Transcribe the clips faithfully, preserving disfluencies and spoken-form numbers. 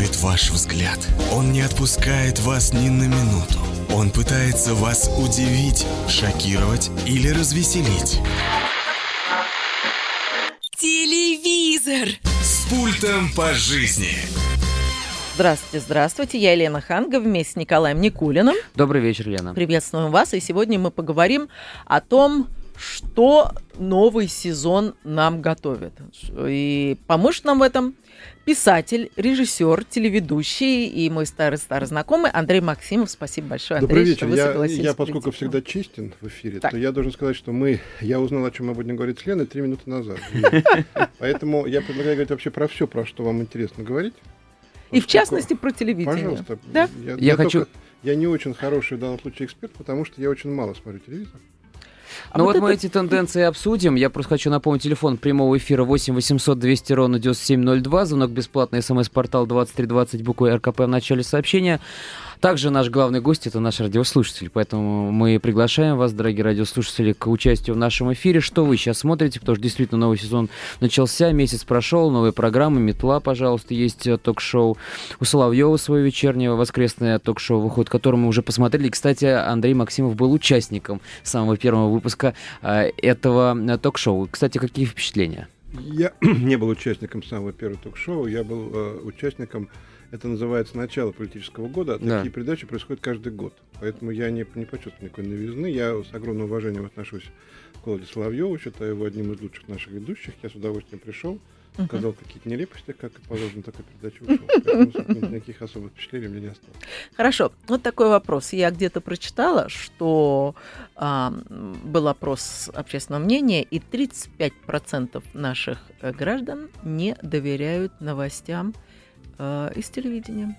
поймает ваш взгляд. Он не отпускает вас ни на минуту. Он пытается вас удивить, шокировать или развеселить. Телевизор С пультом по жизни. Здравствуйте, здравствуйте. Я Елена Ханга вместе с Николаем Никулиным. Добрый вечер, Лена. Приветствуем вас. И сегодня мы поговорим о том, что новый сезон нам готовит. И поможет нам в этом писатель, режиссер, телеведущий и мой старый-старый знакомый Андрей Максимов. Спасибо большое, Андрей, Добрый вечер. что вы я, согласились. я, поскольку прийти. всегда честен в эфире, Так. то я должен сказать, что мы, я узнал, о чем мы будем говорить с Леной три минуты назад. Поэтому я предлагаю говорить вообще про все, про что вам интересно говорить. И в частности про телевидение. Пожалуйста. Да? Я, Я я хочу- только- я не очень хороший в данном случае эксперт, потому что я очень мало смотрю телевизор. А Ну вот вот, мы это- эти тенденции обсудим. Я просто хочу напомнить телефон прямого эфира восемь восемьсот двести ровно девяносто семь ноль два. Звонок бесплатный, смс-портал двадцать три двадцать, буквой эр ка пэ в начале сообщения. Также наш главный гость — это наш радиослушатель, поэтому мы приглашаем вас, дорогие радиослушатели, к участию в нашем эфире. Что вы сейчас смотрите, потому что действительно новый сезон начался, месяц прошел, новые программы, «Метла», пожалуйста, есть э, ток-шоу, у Соловьева свое вечернее воскресное ток-шоу выходит, которое мы уже посмотрели. И, кстати, Андрей Максимов был участником самого первого выпуска э, этого э, ток-шоу. Кстати, какие впечатления? Я не был участником самого первого ток-шоу, я был э, участником, это называется «Начало политического года», а Да. такие передачи происходят каждый год. Поэтому я не, не почувствовал никакой новизны. Я с огромным уважением отношусь к Володе Соловьеву, считаю его одним из лучших наших ведущих. Я с удовольствием пришел, сказал какие-то нелепости, как и положено такой передаче ушел. Поэтому, собственно, никаких особых впечатлений у меня не осталось. Хорошо, вот такой вопрос. Я где-то прочитала, что а, был опрос общественного мнения, и тридцать пять процентов наших э, граждан не доверяют новостям э, из телевидения.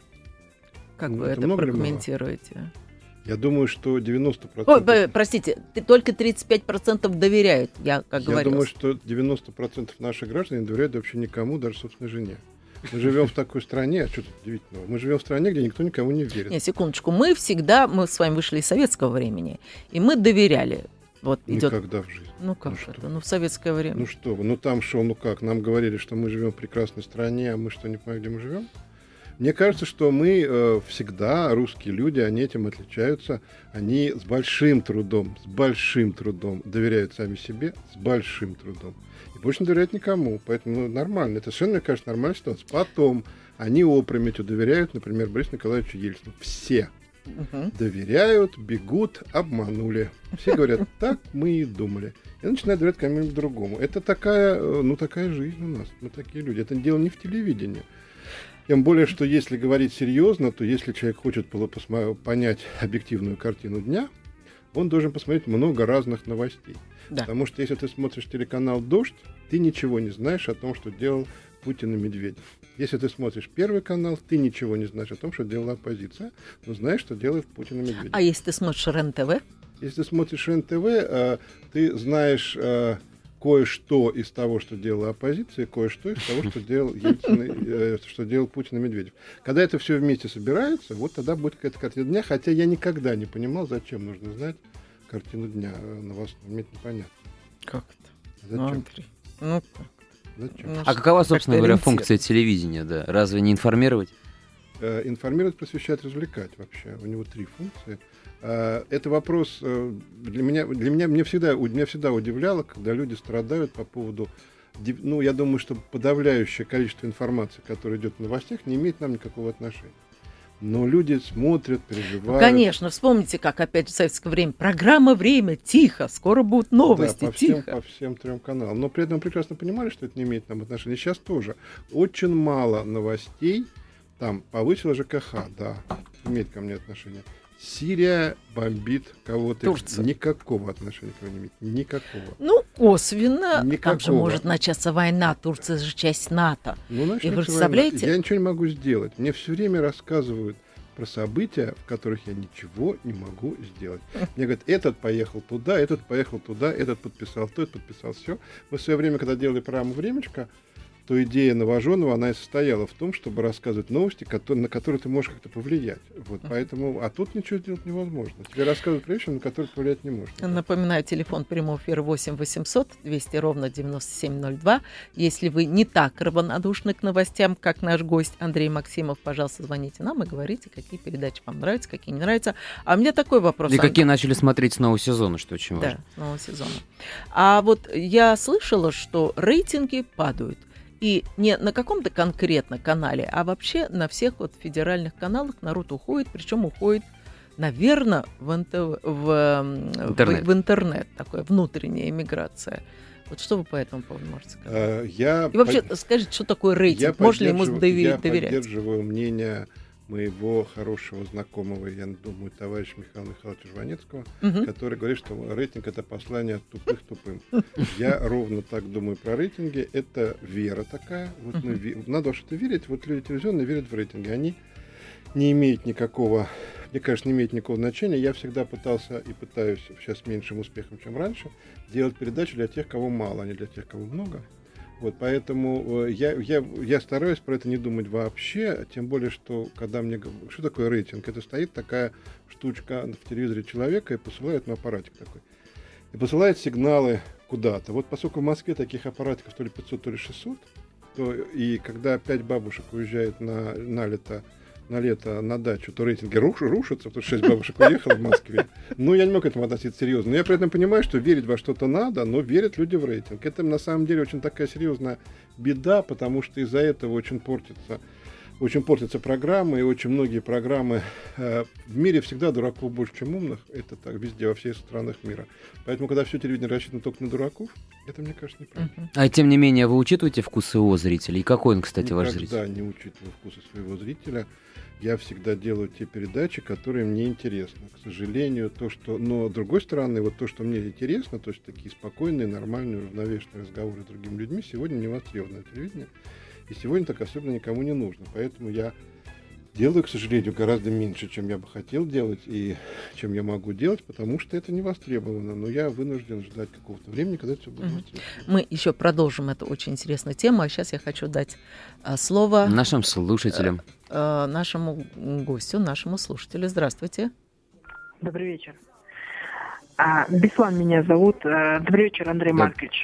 Как Ну, вы это это много или мало? прокомментируете? Я думаю, что девяносто Ой, процентов... б- простите, ты- только тридцать пять процентов доверяют, я как Я говорила. думаю, что девяносто процентов наших граждан не доверяют вообще никому, даже собственной жене. Мы живем в такой стране, а что тут удивительного? Мы живем в стране, где никто никому не верит. Не, секундочку, мы всегда, мы с вами вышли из советского времени, и мы доверяли. Вот идет. Никогда в жизни. Ну как Ну что это? вы. Ну в советское время. Ну что вы, ну там шо, ну как, нам говорили, что мы живем в прекрасной стране, а мы что, не понимаем, где мы живем? Мне кажется, что мы э, всегда, русские люди, они этим отличаются. Они с большим трудом, с большим трудом доверяют сами себе, с большим трудом. И больше не доверяют никому. Поэтому ну, нормально. Это совершенно, мне кажется, нормальная ситуация. Потом они опрометью доверяют, например, Борису Николаевичу Ельцину. Все Мгм. доверяют, бегут, обманули. Все говорят, так мы и думали. И начинают доверять кому-нибудь другому. Это такая, э, ну, такая жизнь у нас. Мы такие люди. Это дело не в телевидении. Тем более, что если говорить серьезно, то если человек хочет было посма- понять объективную картину дня, он должен посмотреть много разных новостей. Да. Потому что если ты смотришь телеканал «Дождь», ты ничего не знаешь о том, что делал Путин и Медведев. Если ты смотришь Первый канал, ты ничего не знаешь о том, что делала оппозиция, но знаешь, что делает Путин и Медведев. А если ты смотришь РЕН-ТВ? Если ты смотришь эн тэ вэ, э, ты знаешь э, кое-что из того, что делала оппозиция, кое-что из того, что делал Ельцин, и, э, что делал Путин и Медведев. Когда это все вместе собирается, вот тогда будет какая-то картина дня, хотя я никогда не понимал, зачем нужно знать картину дня э, новостную. Мне это непонятно. Как это? Зачем? Андрей, ну как? Зачем? Ну, А что, какова, собственно как-то говоря, ориентир. функция телевидения? Да? Разве не информировать? Э, Информировать, просвещать, развлекать вообще. У него три функции. Э, Это вопрос э, для меня, для меня, мне всегда, у- меня всегда удивляло, когда люди страдают по поводу, див- ну, я думаю, что подавляющее количество информации, которая идет в новостях, не имеет к нам никакого отношения. Но люди смотрят, переживают. Конечно, вспомните, как опять в советское время. Программа «Время», тихо, скоро будут новости, Да, по всем, тихо. по всем трем каналам. Но при этом прекрасно понимали, что это не имеет к нам отношения. Сейчас тоже. Очень мало новостей. Там повысила жэ ка ха, да, имеет ко мне отношение. Сирия бомбит кого-то. Турция. Никакого отношения к нему не имеет. Никакого. Ну, косвенно. Там же Никакого. может начаться война. Турция же часть НАТО. Ну, начнется И вы война. представляете? Я ничего не могу сделать. Мне все время рассказывают про события, в которых я ничего не могу сделать. Мне говорят, этот поехал туда, этот поехал туда, этот подписал то, этот подписал все. Мы в свое время, когда делали программу «Времечко», что идея Новоженова, она и состояла в том, чтобы рассказывать новости, которые, на которые ты можешь как-то повлиять. Вот, поэтому, а тут ничего сделать невозможно. Тебе рассказывают про вещи, на которые повлиять не можно. Напоминаю, телефон прямого эфира восемь восемьсот двести ровно девяносто семь ноль два. Если вы не так равнодушны к новостям, как наш гость Андрей Максимов, пожалуйста, звоните нам и говорите, какие передачи вам нравятся, какие не нравятся. А у меня такой вопрос. И какие начали смотреть с нового сезона, что очень важно. Да, с нового сезона. А вот я слышала, что рейтинги падают. И не на каком-то конкретно канале, а вообще на всех вот федеральных каналах народ уходит, причем уходит, наверное, в, НТВ, в, интернет. В, в интернет, такая внутренняя эмиграция. Вот что вы по этому поводу можете сказать? А, я И вообще, под... скажите, что такое рейтинг? Я Можно ли ему доверять? Я поддерживаю мнение моего хорошего знакомого, я думаю, товарища Михаила Михайловича Жванецкого, угу. который говорит, что рейтинг — это послание от тупых тупым. Я ровно так думаю про рейтинги. Это вера такая. Вот угу. мы, надо что-то верить. Вот люди телевизионные верят в рейтинги. Они не имеют никакого, мне кажется, не имеют никакого значения. Я всегда пытался и пытаюсь, сейчас с меньшим успехом, чем раньше, делать передачи для тех, кого мало, а не для тех, кого много. Вот, поэтому я, я, я стараюсь про это не думать вообще, тем более, что когда мне говорят, что такое рейтинг, это стоит такая штучка в телевизоре человека и посылает на аппаратик такой. И посылает сигналы куда-то. Вот поскольку в Москве таких аппаратиков то ли пятьсот, то ли шестьсот, то и когда пять бабушек уезжают на, на лето, на лето на дачу, то рейтинги руш, рушатся, потому что шесть бабушек уехало в Москве. Ну, я не мог к этому относиться серьезно. Но я при этом понимаю, что верить во что-то надо, но верят люди в рейтинг. Это на самом деле очень такая серьезная беда, потому что из-за этого очень портится, очень портятся программы, и очень многие программы... Э, в мире всегда дураков больше, чем умных. Это так везде, во всех странах мира. Поэтому, когда все телевидение рассчитано только на дураков, это, мне кажется, неправильно. Uh-huh. А тем не менее, вы учитываете вкус своего зрителя? И какой он, кстати, Никогда ваш зритель? Никогда не учитываю вкусы своего зрителя. Я всегда делаю те передачи, которые мне интересны. К сожалению, то, что... Но, с другой стороны, вот то, что мне интересно, то есть такие спокойные, нормальные, равновешенные разговоры с другими людьми, сегодня не востребованы на телевидении. И сегодня так особенно никому не нужно. Поэтому я делаю, к сожалению, гораздо меньше, чем я бы хотел делать и чем я могу делать, потому что это не востребовано. Но я вынужден ждать какого-то времени, когда это все будет востребовано. Мы еще продолжим эту очень интересную тему. А сейчас я хочу дать а, слово... Нашим слушателям. А, нашему гостю, нашему слушателю. Здравствуйте. Добрый вечер. А, Беслан меня зовут. А, добрый вечер, Андрей да. Маркович.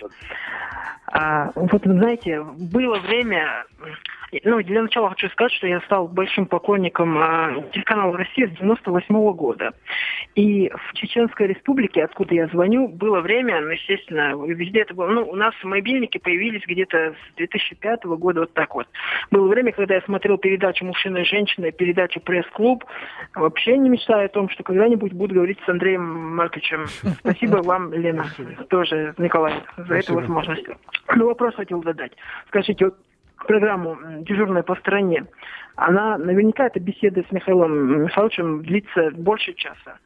А, вот, знаете, было время... Ну, для начала хочу сказать, что я стал большим поклонником а, телеканала «Россия» с девяносто восьмого года. И в Чеченской Республике, откуда я звоню, было время, ну, естественно, везде это было... Ну, у нас мобильники появились где-то с две тысячи пятого года, вот так вот. Было время, когда я смотрел передачу «Мужчина и женщина», передачу «Пресс-клуб». Вообще не мечтаю о том, что когда-нибудь буду говорить с Андреем Марковичем. Спасибо вам, Лена, тоже, Николай, за эту возможность. Ну, вопрос хотел задать. Скажите, вот программу «Дежурная по стране», она наверняка, эта беседа с Михаилом Михайловичем длится больше часа.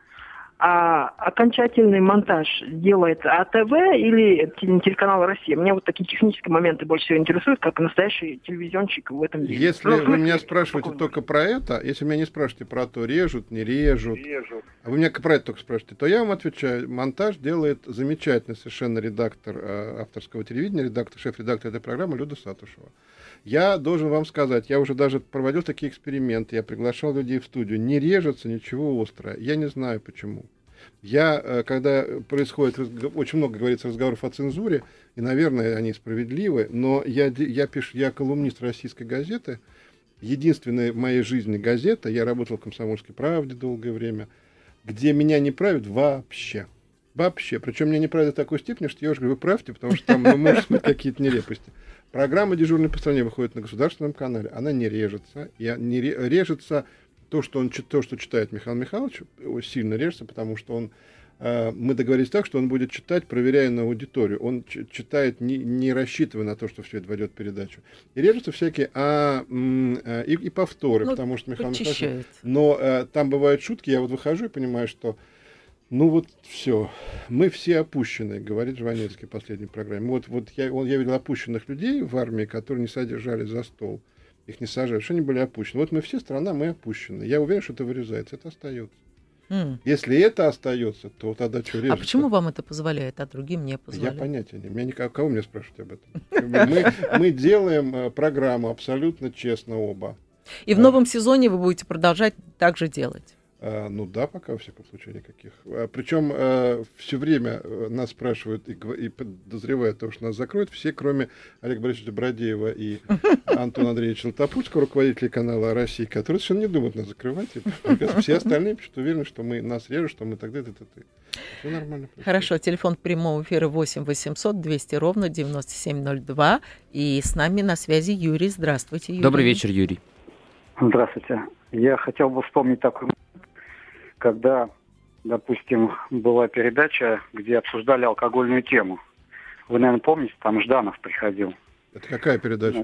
А окончательный монтаж делает АТВ или телеканал «Россия»? Меня вот такие технические моменты больше всего интересуют, как настоящий телевизионщик в этом деле. Если ну, вы меня спрашиваете только про это, если меня не спрашиваете про то, режут, не режут, режут, а вы меня про это только спрашиваете, то я вам отвечаю, монтаж делает замечательный совершенно редактор э, авторского телевидения, редактор, шеф-редактор этой программы Люда Сатушева. Я должен вам сказать, я уже даже проводил такие эксперименты, я приглашал людей в студию, не режется ничего острое, я не знаю почему. Я, когда происходит, очень много говорится разговоров о цензуре, и, наверное, они справедливы, но я, я пишу, я колумнист российской газеты, единственная в моей жизни газета, я работал в «Комсомольской правде» долгое время, где меня не правят вообще. Вообще. Причем меня не правят в такой степени, что я уже говорю, вы правьте, потому что там может быть какие-то нелепости. Программа «Дежурная по стране» выходит на государственном канале, она не режется, и не режется то, что он то, что читает Михаил Михайлович, сильно режется, потому что он, э, мы договорились так, что он будет читать, проверяя на аудиторию. Он ч- читает, не, не рассчитывая на то, что все это войдет в передачу. И режутся всякие а, м, а, и, и повторы, ну, потому что Михаил Михайлович... Но э, там бывают шутки, я вот выхожу и понимаю, что ну вот все, мы все опущенные, говорит Жванецкий в последней программе. Вот, вот я, он, я видел опущенных людей в армии, которые не содержались за стол. Их не сажают, что они были опущены. Вот мы все страна, мы опущены. Я уверен, что это вырезается, это остается. М. Если это остается, то тогда что А режется? почему вам это позволяет, а другим не Я позволяет? понятия не имею. Меня никого, кого мне спрашивать об этом? Мы, мы делаем э, программу абсолютно честно оба. И в новом сезоне вы будете продолжать так же делать? А, ну да, пока, во всяком случае, никаких. А, причем а, все время э, нас спрашивают и, гва- и подозревают того, что нас закроют, все, кроме Олега Борисовича Бродеева и Антона Андреевича Латопутского, руководителей канала «Россия», которые совершенно не думают нас закрывать. И, оказывается, все остальные почему-то уверены, что мы нас режут, что мы тогда это это. Все нормально. происходит. Хорошо, телефон прямого эфира восемь восемьсот двести ровно девяносто семь ноль два. И с нами на связи Юрий. Здравствуйте, Юрий. Добрый вечер, Юрий. Здравствуйте. Я хотел бы вспомнить такой момент, когда, допустим, была передача, где обсуждали алкогольную тему. Вы, наверное, помните, там Жданов приходил. Это какая передача?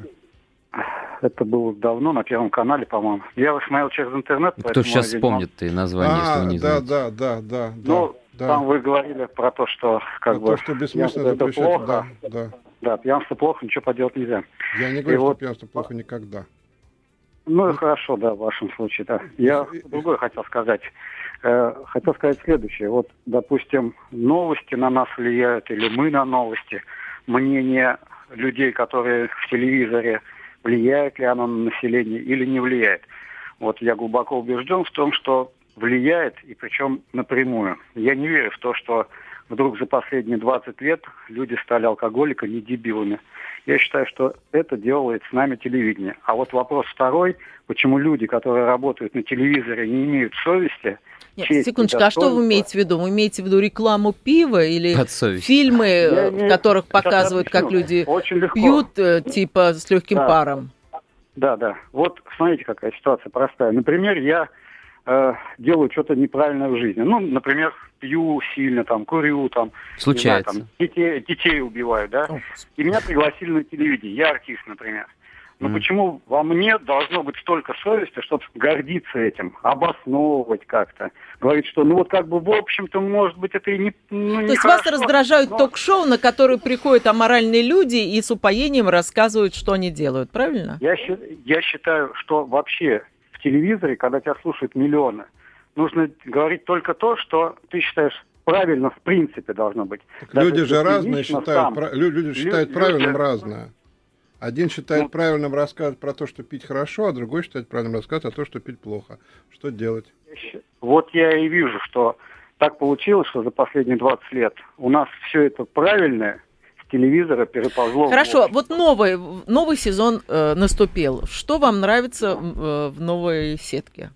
Это было давно, на Первом канале, по-моему. Я его смотрел через интернет. Кто поэтому, сейчас видимо, вспомнит и название, если А, вы не да, знаете? да, да, да, Ну, да. там вы говорили про то, что как А бы то, что бессмысленно пьянство это запрещать, плохо. да, да. Да, пьянство плохо, ничего поделать нельзя. Я не говорю, И что вот- пьянство плохо никогда. Ну, и хорошо, да, в вашем случае, да. Я другое хотел сказать. Э, хотел сказать следующее. Вот, допустим, новости на нас влияют, или мы на новости. Мнение людей, которые в телевизоре, влияет ли оно на население или не влияет. Вот я глубоко убежден в том, что влияет, и причем напрямую. Я не верю в то, что вдруг за последние двадцать лет люди стали алкоголиками, не дебилами. Я считаю, что это делает с нами телевидение. А вот вопрос второй, почему люди, которые работают на телевизоре, не имеют совести. Нет, чести, секундочку, а что вы достоинства. имеете в виду? Вы имеете в виду рекламу пива или Под совесть. фильмы, Я э, имею- в которых Сейчас показывают, как объясню. люди Очень легко. пьют, э, типа, с легким Да. паром? Да, да. Вот смотрите, какая ситуация простая. Например, я э, делаю что-то неправильное в жизни. Ну, например, пью сильно, там, курю, там, не Случается. знаю, там, детей, детей убиваю, да. О, И меня пригласили на телевидение. Я артист, например. Но Мгм. почему во мне должно быть столько совести, чтобы гордиться этим, обосновывать как-то, говорить, что, ну вот как бы в общем-то, может быть, это и не, ну, То есть вас нехорошо, раздражают но- ток-шоу, на которые приходят аморальные люди и с упоением рассказывают, что они делают, правильно? Я, щи- я считаю, что вообще в телевизоре, когда тебя слушают миллионы, нужно говорить только то, что ты считаешь правильно в принципе должно быть. Так Даже люди если же ты разные лично считают, сам- пра- лю- люди считают Лю- правильным люди- разное. Один считает Ну- правильным рассказывать про то, что пить хорошо, а другой считает правильным рассказывать о том, что пить плохо. Что делать? Вот я и вижу, что так получилось, что за последние двадцать лет у нас все это правильное с телевизора переползло. в Хорошо, общество. вот новый, новый сезон э, наступил. Что вам нравится э, в новой сетке?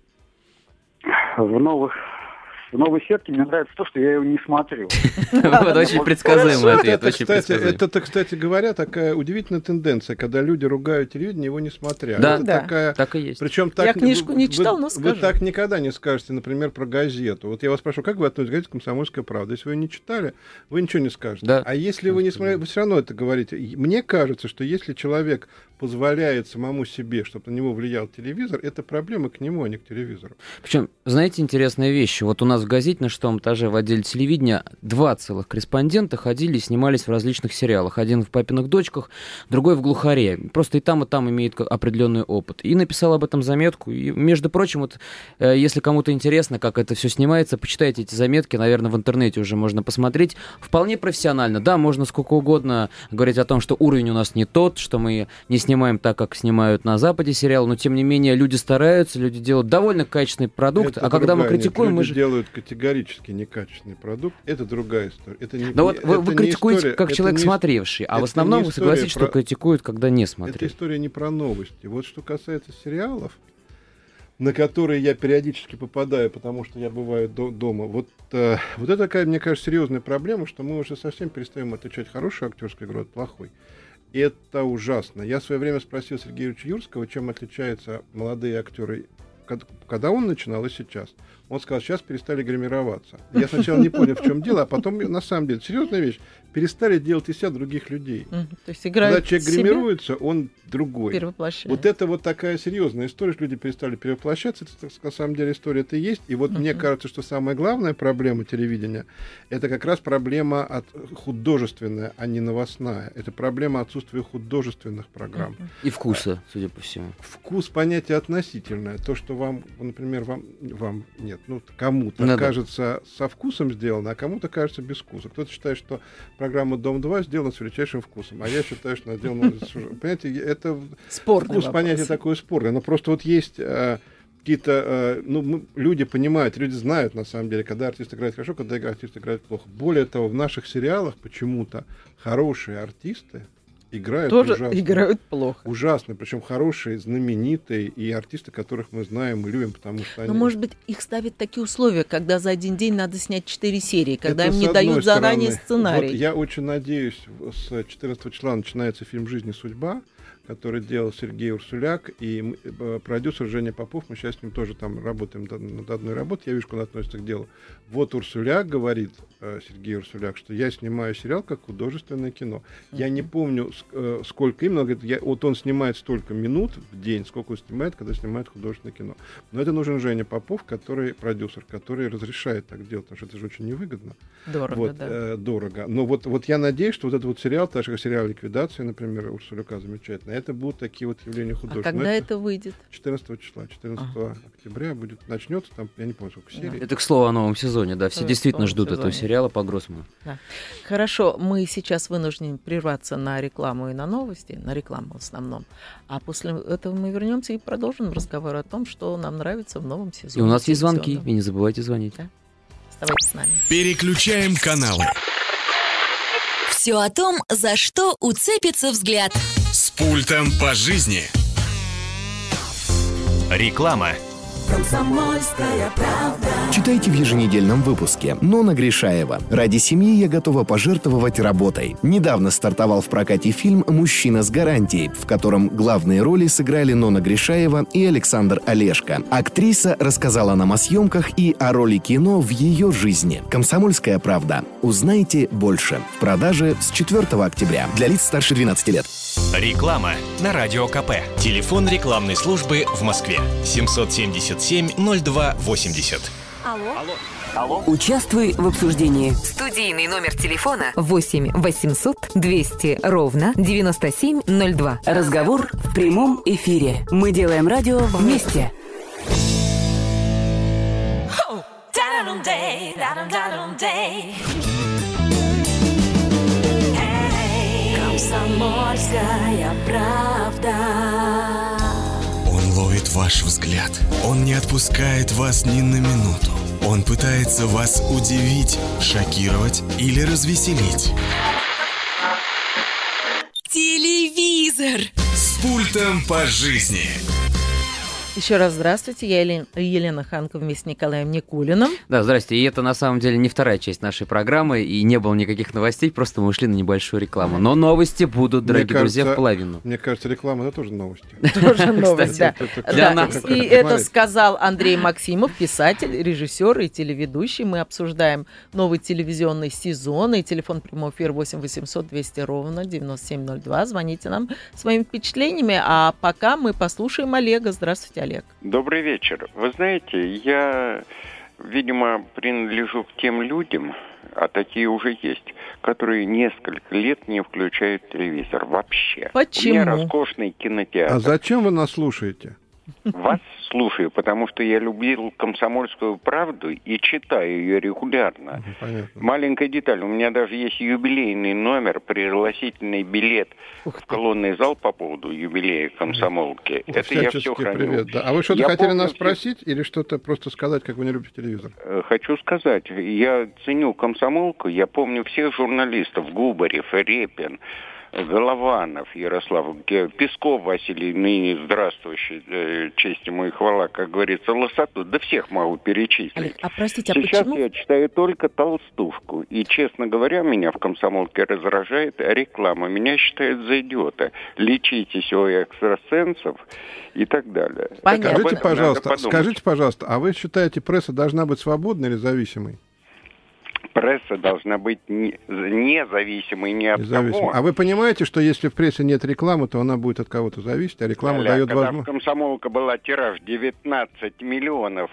В новых в новой сетке мне нравится то, что я его не смотрю. Вот очень предсказуемый ответ, это, очень кстати, предсказуемый. это, кстати говоря, такая удивительная тенденция, когда люди ругают телевидение, его не смотря. Да. Это Да. такая... Так и есть. Причем так, Я книжку не вы- читал, вы, но вы скажу. так никогда не скажете, например, про газету. Вот я вас спрашиваю, как вы относитесь к газете «Комсомольская правда»? Если вы ее не читали, вы ничего не скажете. Да. А если вы не смотрели, вы все равно это говорите. И мне кажется, что если человек позволяет самому себе, чтобы на него влиял телевизор, это проблема к нему, а не к телевизору. Причем, знаете, интересная вещь. Вот у нас в газете на шестом этаже в отделе телевидения два целых корреспондента ходили и снимались в различных сериалах. Один в «Папиных дочках», другой в «Глухаре». Просто и там, и там имеет ка- определенный опыт. И написал об этом заметку. И, между прочим, вот, э, если кому-то интересно, как это все снимается, почитайте эти заметки. Наверное, в интернете уже можно посмотреть. Вполне профессионально. Да, можно сколько угодно говорить о том, что уровень у нас не тот, что мы не снимаем так, как снимают на Западе сериал, но, тем не менее, люди стараются, люди делают довольно качественный продукт. Это а когда мы другая- нет, критикуем, мы люди же... делают категорически некачественный продукт. Это другая история. Это не, Да вот вы, это вы не критикуете история- как это человек не- смотревший, а в это основном не вы история согласитесь, что про- критикуют, когда не Это смотрели. история не про новости. Вот что касается сериалов, на которые я периодически попадаю, потому что я бываю до- дома, вот, э, вот это такая, мне кажется, серьезная проблема, что мы уже совсем перестаем отличать хорошую актерскую игру от плохой. И это ужасно. Я в свое время спросил Сергея Юрьевича Юрского, чем отличаются молодые актеры, кад- когда он начинал и сейчас. Он сказал, сейчас перестали гримироваться. Я сначала не понял, в чем дело, а потом, на самом деле, серьезная вещь, перестали делать из себя других людей. Мгм. То есть Когда играют человек себя, гримируется, он другой. перевоплощают. Вот это вот такая серьезная история, что люди перестали перевоплощаться. Это, так, на самом деле, история это и есть. И вот Мгм. мне кажется, что самая главная проблема телевидения — это как раз проблема от, художественная, а не новостная. Это проблема отсутствия художественных программ. Мгм. И вкуса, судя по всему. Вкус — понятие относительное. То, что вам, например, вам, вам нет, ну, кому-то Надо. кажется со вкусом сделано, а кому-то кажется без вкуса. Кто-то считает, что программа «Дом-два» сделана с величайшим вкусом, а я считаю, что она сделана... Понимаете, это Спорный вкус, вопрос. понятие такое спорное, но просто вот есть... какие-то, ну, мы, люди понимают, люди знают, на самом деле, когда артист играет хорошо, когда артист играет плохо. Более того, в наших сериалах почему-то хорошие артисты играют Тоже ужасно. играют плохо. Ужасно, причем хорошие, знаменитые, и артисты, которых мы знаем и любим, потому что они... Но, может быть, их ставят такие условия, когда за один день надо снять четыре серии, когда Это им с не одной дают заранее стороны. сценарий. Вот я очень надеюсь, с четырнадцатого числа начинается фильм «Жизнь и судьба», который делал Сергей Урсуляк, и мы, э, продюсер Женя Попов, мы сейчас с ним тоже там работаем над одной работой, я вижу, как он относится к делу. Вот Урсуляк говорит, э, Сергей Урсуляк, что я снимаю сериал как художественное кино. Uh-huh. Я не помню, э, сколько именно, он говорит, я, вот он снимает столько минут в день, сколько он снимает, когда снимает художественное кино. Но это нужен Женя Попов, который продюсер, который разрешает так делать, потому что это же очень невыгодно. Дорого, вот, да. Э, дорого. Но вот, вот я надеюсь, что вот этот вот сериал, так же сериал «Ликвидация», например, Урсуляка замечательно, это будут такие вот явления художественные. А когда это, это выйдет? четырнадцатого числа, четырнадцатого ага. октября будет, начнется там, я не помню, сколько серий. Это, к слову, о новом сезоне, да, все Да, действительно ждут сезоне. этого сериала по Гроссману. Да. Хорошо, мы сейчас вынуждены прерваться на рекламу и на новости, на рекламу в основном, а после этого мы вернемся и продолжим разговор о том, что нам нравится в новом сезоне. И у нас есть звонки, телевизионном. и не забывайте звонить. Да. Оставайтесь с нами. Переключаем каналы. Все о том, за что уцепится взгляд. С пультом по жизни. Реклама. Комсомольская правда. Читайте в еженедельном выпуске. Нона Гришаева. Ради семьи я готова пожертвовать работой. Недавно стартовал в прокате фильм «Мужчина с гарантией», в котором главные роли сыграли Нона Гришаева и Александр Олешко. Актриса рассказала нам о съемках и о роли кино в ее жизни. «Комсомольская правда». Узнайте больше. В продаже с четвёртого октября. Для лиц старше двенадцати лет. Реклама на Радио КП. Телефон рекламной службы в Москве. семьсот семьдесят семь ноль два восемьдесят. Алло. Алло. Участвуй в обсуждении. Студийный номер телефона восемь восемьсот двести ровно девяносто семь ноль два. Разговор в прямом эфире. Мы делаем радио вместе. Комсомольская правда. Он ловит ваш взгляд. Он не отпускает вас ни на минуту. Он пытается вас удивить, шокировать или развеселить. Телевизор. С пультом по жизни. Еще раз здравствуйте, я Елена, Елена Ханка вместе с Николаем Никулиным. Да, здрасте. И это на самом деле не вторая часть нашей программы, и не было никаких новостей, просто мы ушли на небольшую рекламу. Но новости будут, дорогие Мне друзья, кажется, в половину. Мне кажется, реклама — это тоже новости. Тоже новость, да. для Да, нас. И это сказал Андрей Максимов, писатель, режиссер и телеведущий. Мы обсуждаем новый телевизионный сезон. И телефон прямого эфира восемь восемьсот двести ровно девяносто семь ноль два. Звоните нам своими впечатлениями. А пока мы послушаем Олега. Здравствуйте, Олег. Добрый вечер. Вы знаете, я, видимо, принадлежу к тем людям, а такие уже есть, которые несколько лет не включают телевизор вообще. Почему? У меня роскошный кинотеатр. А зачем вы нас слушаете? Вас слушаю, потому что я любил «Комсомольскую правду» и читаю ее регулярно. Понятно. Маленькая деталь. У меня даже есть юбилейный номер, пригласительный билет в колонный зал по поводу юбилея комсомолки. Ух, Это я все всячески храню. привет. Да. А вы что-то Я хотели помню нас все- спросить или что-то просто сказать, как вы не любите телевизор? Э, Хочу сказать, я ценю комсомолку, я помню всех журналистов: Губарев, Репин, Голованов Ярослав, Ге- Песков Василий, ныне здравствующий, э, честь ему и хвала, как говорится, Лосату, да всех могу перечислить. Олег, а простите, а Сейчас почему? я читаю только толстушку, и, честно говоря, меня в комсомолке раздражает реклама, меня считают за идиота. Лечитесь у экстрасенсов и так далее. Понятно. Так об Скажите, этом надо пожалуйста, подумать. скажите, пожалуйста, а вы считаете, пресса должна быть свободной или зависимой? Пресса должна быть не- независимой ни от Независимой. кого. А вы понимаете, что если в прессе нет рекламы, то она будет от кого-то зависеть, а реклама Ля-ля, дает когда в возможность... «Комсомолка» была тираж девятнадцать миллионов,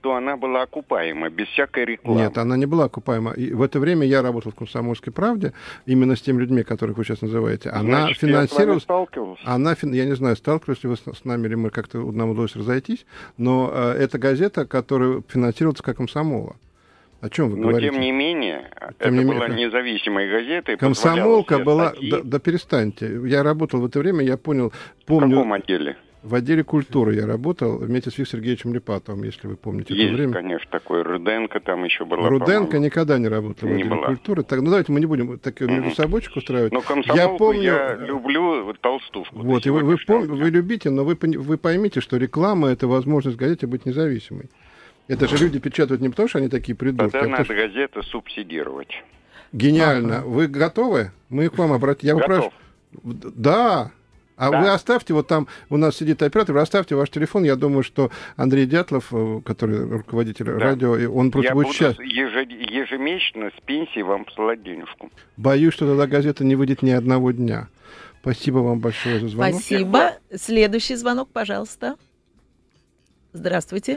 то она была окупаема, без всякой рекламы. Нет, она не была окупаема. И в это время я работал в «Комсомольской правде», именно с теми людьми, которых вы сейчас называете. Она Значит, финансировалась... я с вами сталкивался? Она, я не знаю, сталкивались ли вы с нами, или мы как-то нам удалось разойтись, но э, это газета, которая финансировалась как «Комсомола». О чем вы Но, говорите? тем не менее, тем это не была менее... независимой газетой. «Комсомолка» была... Да, да перестаньте. Я работал в это время, я понял... Помню... В каком отделе? В отделе культуры я работал вместе с Виктором Сергеевичем Липатовым, если вы помните Есть, это время. конечно, такой. Руденко там еще была, Руденко по-моему. никогда не работала в Не отделе была. культуры. Так, ну давайте мы не будем такие Мгм. между собойчик устраивать. Но комсомолку я я, помню... люблю вот, толстушку. до Вот, и вы, вы, сегодняшнего пом- дня. вы любите, но вы, пони- вы поймите, что реклама — это возможность газете быть независимой. Это же люди печатают не потому, что они такие придурки, Тогда а потому, надо что... газету субсидировать. Гениально. Ага. Вы готовы? Мы к вам обратимся. Я Готов. выпрашиваю... Да. А Да. вы оставьте, вот там у нас сидит оператор, вы оставьте ваш телефон. Я думаю, что Андрей Дятлов, э, который руководитель Да. радио, и он просто Я будет буду счастлив. еже- ежемесячно с пенсии вам посылать денежку. Боюсь, что тогда газета не выйдет ни одного дня. Спасибо вам большое за звонок. Спасибо. Следующий звонок, пожалуйста. Здравствуйте.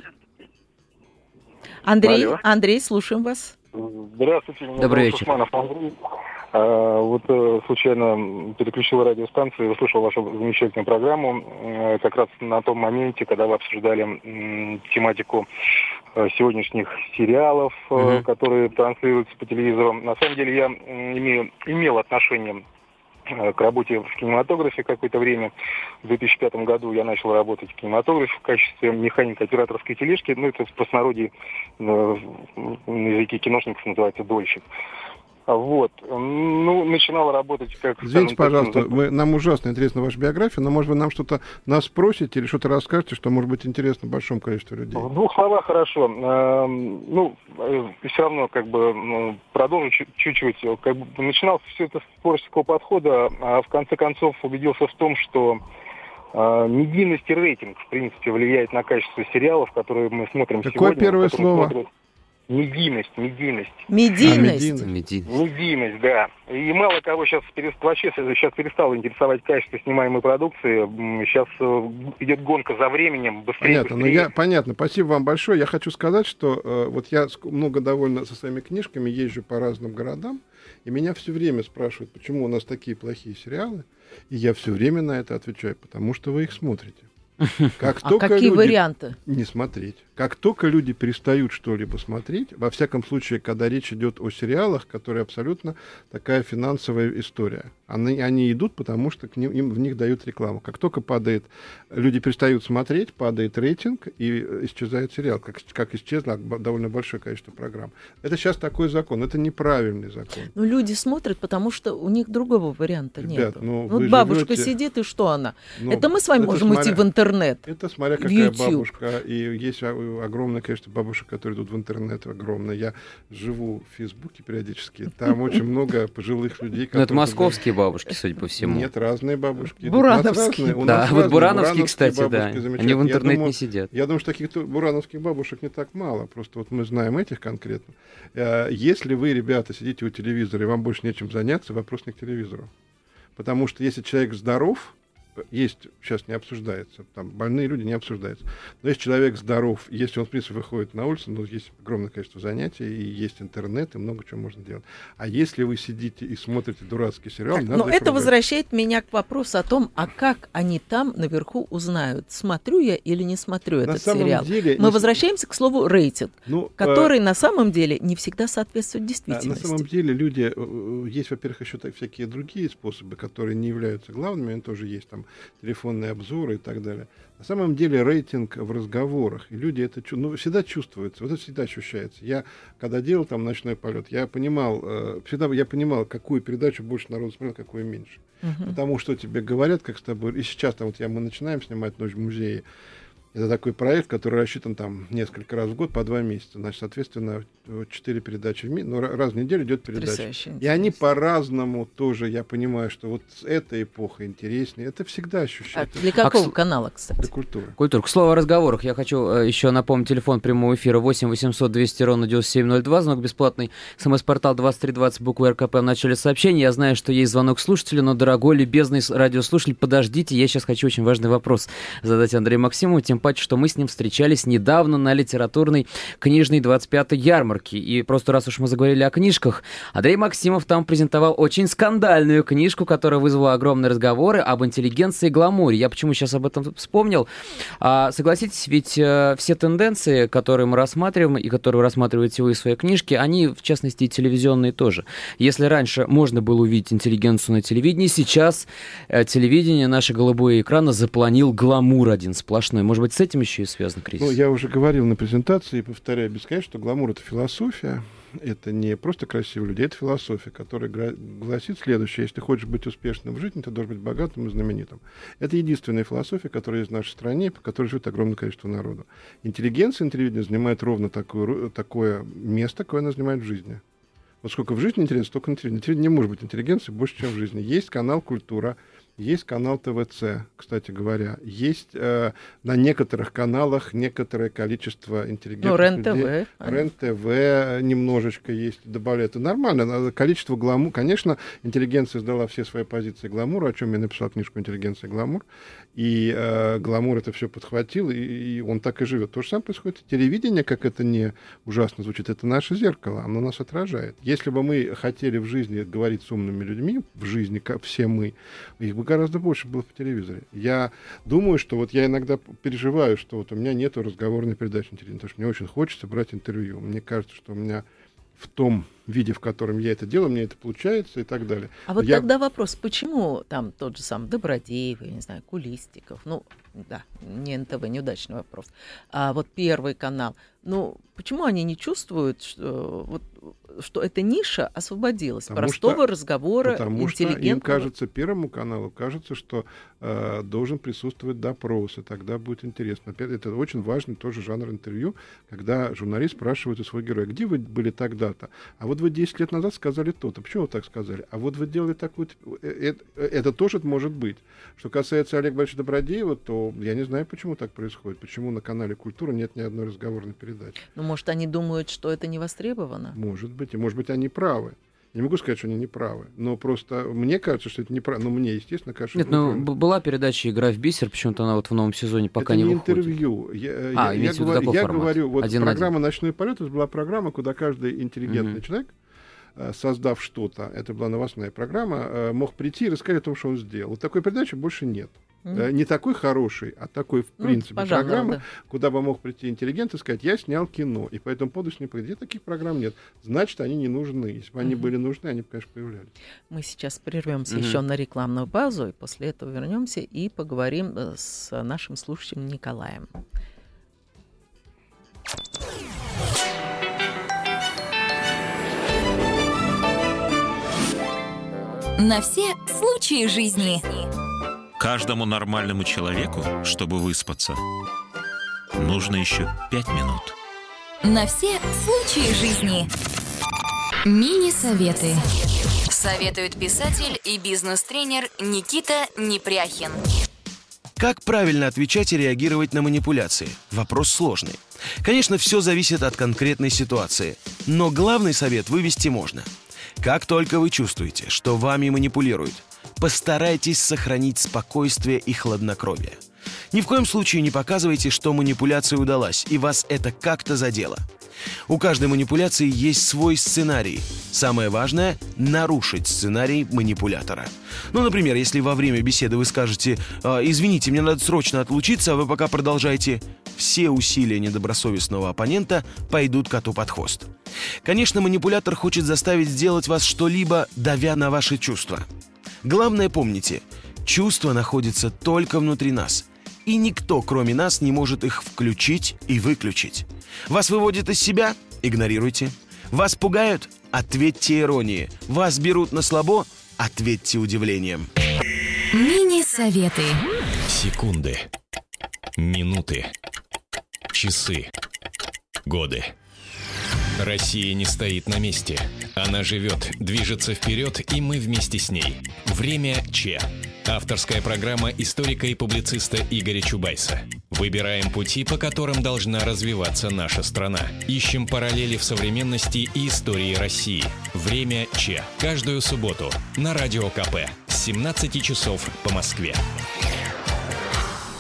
Андрей, Алло. Андрей, слушаем вас. Здравствуйте, меня Добрый зовут вечер. Усманов Андрей. А, вот э, случайно переключил радиостанцию и услышал вашу замечательную программу э, как раз на том моменте, когда вы обсуждали м, тематику э, сегодняшних сериалов, э, Мгм. которые транслируются по телевизору. На самом деле я м, имею, имел отношение э, к работе в кинематографе какое-то время. В две тысячи пятом году я начал работать в кинематографе в качестве механика операторской тележки. Ну, это в простонародье э, на языке киношников называется дольщик. А Вот. Ну, начинал работать как... Извините, скажем так, пожалуйста, ну, мы, нам ужасно интересна ваша биография, но, может, вы нам что-то нас спросите или что-то расскажете, что может быть интересно большому количеству людей. В двух словах хорошо. Эм, Ну, все равно, как бы, ну, продолжу чу- чуть-чуть. Как бы начинал все это с творческого подхода, а в конце концов убедился в том, что э, медийность и рейтинг, в принципе, влияет на качество сериалов, которые мы смотрим Какое сегодня. первое которые слово? смотрят. Медийность, медийность. Медийность. медийность. Медийность. Медийность, да. И мало кого сейчас вообще сейчас перестало интересовать качество снимаемой продукции. М, Сейчас э, идет гонка за временем, быстрее, Понятно, но быстрее. я, понятно, спасибо вам большое. Я хочу сказать, что э, вот я ск- много довольно со своими книжками езжу по разным городам, и меня все время спрашивают, почему у нас такие плохие сериалы, и я все время на это отвечаю, потому что вы их смотрите. Как А только какие люди- варианты? Не смотреть. Как только люди перестают что-либо смотреть, во всяком случае, когда речь идет о сериалах, которые абсолютно такая финансовая история, они, они идут, потому что к ним, им в них дают рекламу. Как только падает, люди перестают смотреть, падает рейтинг, и исчезает сериал, как, как исчезло б- довольно большое количество программ. Это сейчас такой закон, это неправильный закон. Ну, люди смотрят, потому что у них другого варианта Ребят, нет. ну, Вот вы бабушка живете- сидит, и что она? Ну, это мы с вами это можем смотря- идти в интернет. Это смотря в какая YouTube. бабушка. И есть о- огромное количество бабушек, которые идут в интернет, огромное. Я живу в Фейсбуке периодически. Там очень много пожилых людей. Ну, это которые- московские бабушки, судя по всему. Нет, разные бабушки. идут. Бурановские. У нас разные- у Да, нас вот разные бурановские, кстати, да. бабушки Они в замечательные. Я интернете думаю- не сидят. Я думаю, что таких то- бурановских бабушек не так мало. Просто вот мы знаем этих конкретно. Э, Если вы, ребята, сидите у телевизора и вам больше нечем заняться, вопрос не к телевизору. Потому что если человек здоров, есть, сейчас не обсуждается, там больные люди не обсуждаются. Но если человек здоров, если он, в принципе, выходит на улицу, ну, есть огромное количество занятий, и есть интернет, и много чего можно делать. А если вы сидите и смотрите дурацкий сериал, Так, не надо но их это ругать. возвращает меня к вопросу о том, а как они там наверху узнают, смотрю я или не смотрю На этот самом сериал. деле, Мы не с- возвращаемся к слову рейтинг, Ну, э, который на самом деле не всегда соответствует А, действительности. На самом деле люди, э, есть, во-первых, еще так, всякие другие способы, которые не являются главными, они тоже есть, там, телефонные обзоры и так далее. На самом деле рейтинг в разговорах, и люди это чу- ну, всегда чувствуется, вот это всегда ощущается. Я, когда делал там «Ночной полет», я понимал, э, всегда я понимал, какую передачу больше народу смотрел, какую меньше. Мгм. Потому что тебе говорят, как с тобой, и сейчас там вот я, мы начинаем снимать «Ночь в музее», это такой проект, который рассчитан там несколько раз в год по два месяца. Значит, соответственно, четыре передачи в месяц. Ну, раз в неделю идет передача. Потрясающе И они по-разному тоже, я понимаю, что вот с этой эпохой интереснее. Это всегда А ощущается. для какого А, кс- канала, кстати? Для культуры. Культура. К слову о разговорах, я хочу э, еще напомнить телефон прямого эфира восемь восемьсот двести ровно девяносто семь ноль два, звонок бесплатный, смс-портал двадцать три двадцать, буква эр ка пэ в начале сообщения. Я знаю, что есть звонок слушателя, но, дорогой любезный с- радиослушатель, подождите, я сейчас хочу очень важный вопрос задать Андрею Максимову, тем Карпач, что мы с ним встречались недавно на литературной книжной двадцать пятой ярмарке. И просто раз уж мы заговорили о книжках, Андрей Максимов там презентовал очень скандальную книжку, которая вызвала огромные разговоры об интеллигенции и гламуре. Я почему сейчас об этом вспомнил? А, согласитесь, ведь э, все тенденции, которые мы рассматриваем и которые рассматриваете вы в своей книжке, они, в частности, и телевизионные тоже. Если раньше можно было увидеть интеллигенцию на телевидении, сейчас э, телевидение, наши голубые экраны заполонил гламур один сплошной. Может быть, с этим еще и связан кризис? Ну, я уже говорил на презентации и повторяю бесконечно, что гламур — это философия. Это не просто красивые люди, это философия, которая гласит следующее: если ты хочешь быть успешным в жизни, ты должен быть богатым и знаменитым. Это единственная философия, которая есть в нашей стране, по которой живет огромное количество народу. Интеллигенция на телевидении занимает ровно такое, такое место, какое она занимает в жизни. Вот сколько в жизни интеллигенции, столько на телевидении. На телевидении не может быть интеллигенции больше, чем в жизни. Есть канал «Культура», есть канал ТВЦ, кстати говоря. Есть э, на некоторых каналах некоторое количество интеллигентных ну, людей. РЕН-ТВ. РЕН-ТВ немножечко есть, добавляют. Это нормально. Количество гламура. Конечно, интеллигенция сдала все свои позиции гламура, о чем я написал книжку «Интеллигенция и гламур». И э, гламур это все подхватил, и, и он так и живет. То же самое происходит. Телевидение, как это не ужасно звучит, это наше зеркало, оно нас отражает. Если бы мы хотели в жизни говорить с умными людьми, в жизни, как все мы, их бы гораздо больше было по телевизоре. Я думаю, что вот я иногда переживаю, что вот у меня нету разговорной передачи на телевидении, потому что мне очень хочется брать интервью. Мне кажется, что у меня в том виде, в котором я это делаю, мне это получается и так далее. А вот я... тогда вопрос, почему там тот же сам Добродеев, я не знаю, Кулистиков, ну, да, не эн тэ вэ, неудачный вопрос, а вот Первый канал, ну, почему они не чувствуют, что, вот, что эта ниша освободилась, потому простого что, разговора, потому интеллигентного? Потому что им кажется, Первому каналу кажется, что э, должен присутствовать допрос, и тогда будет интересно. Опять, это очень важный тоже жанр интервью, когда журналист спрашивает у своего героя: где вы были тогда-то? А вот вы десять лет назад сказали то-то. Почему вы так сказали? А вот вы делали такую... Это, это тоже может быть. Что касается Олега Борисовича Добродеева, то я не знаю, почему так происходит. Почему на канале «Культура» нет ни одной разговорной передачи. Ну, может, они думают, что это не востребовано? Может быть. И, может быть, они правы. Я не могу сказать, что они не правы. Но просто мне кажется, что это неправда. Ну, мне, естественно, кажется, Нет, что ну, была передача «Игра в бисер», почему-то она вот в новом сезоне пока это не, не выходит. интервью. Я, а, я, я, говорю, я говорю, вот один программа «Ночной полет» это была программа, куда каждый интеллигентный mm-hmm. человек, создав что-то, это была новостная программа, мог прийти и рассказать о том, что он сделал. Вот такой передачи больше нет. Mm-hmm. Не такой хороший, а такой, в принципе, ну, программа, да. куда бы мог прийти интеллигент и сказать: я снял кино, и по этому поводу с ним поговорить. Таких программ нет. Значит, они не нужны. Если бы mm-hmm. они были нужны, они бы, конечно, появлялись. Мы сейчас прервемся mm-hmm. еще на рекламную базу, и после этого вернемся и поговорим с нашим слушателем Николаем. На все случаи жизни. Каждому нормальному человеку, чтобы выспаться, нужно еще пять минут. На все случаи жизни. Мини-советы. Советует писатель и бизнес-тренер Никита Непряхин. Как правильно отвечать и реагировать на манипуляции? Вопрос сложный. Конечно, все зависит от конкретной ситуации, но главный совет вывести можно. Как только вы чувствуете, что вами манипулируют, постарайтесь сохранить спокойствие и хладнокровие. Ни в коем случае не показывайте, что манипуляция удалась, и вас это как-то задело. У каждой манипуляции есть свой сценарий. Самое важное – нарушить сценарий манипулятора. Ну, например, если во время беседы вы скажете: «Извините, мне надо срочно отлучиться», а вы пока продолжаете, все усилия недобросовестного оппонента пойдут коту под хвост. Конечно, манипулятор хочет заставить сделать вас что-либо, давя на ваши чувства. Главное помните, чувства находятся только внутри нас, и никто, кроме нас, не может их включить и выключить. Вас выводят из себя? Игнорируйте. Вас пугают? Ответьте иронией. Вас берут на слабо? Ответьте удивлением. Мини-советы. Секунды. Минуты. Часы. Годы. Россия не стоит на месте. Она живет, движется вперед, и мы вместе с ней. Время Че. Авторская программа историка и публициста Игоря Чубайса. Выбираем пути, по которым должна развиваться наша страна. Ищем параллели в современности и истории России. Время Че. Каждую субботу на Радио ка пэ с семнадцати часов по Москве.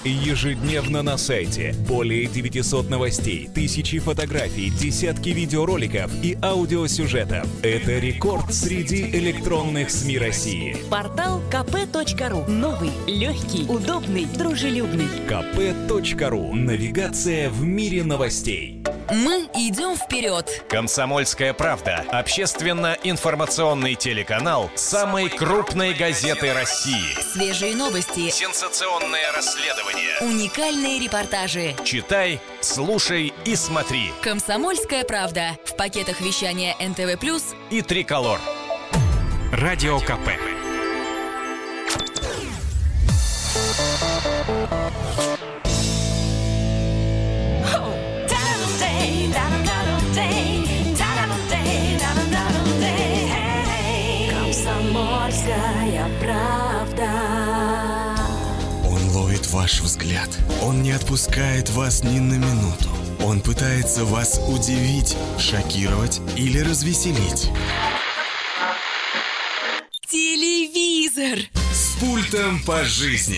Ежедневно на сайте более девятисот новостей, тысячи фотографий, десятки видеороликов и аудиосюжетов. Это рекорд среди электронных СМИ России. Портал ка пэ точка ру. Новый, легкий, удобный, дружелюбный. ка пэ точка ру. Навигация в мире новостей. Мы идем вперед. «Комсомольская правда» – общественно-информационный телеканал самой крупной газеты России. Свежие новости, Сенсационные расследования, уникальные репортажи. читай, слушай и смотри. «Комсомольская правда» в пакетах вещания эн тэ вэ плюс И «Триколор». Радио ка пэ. Комсомольская правда. Он ловит ваш взгляд. Он не отпускает вас ни на минуту. Он пытается вас удивить, шокировать или развеселить. Телевизор. С пультом по жизни.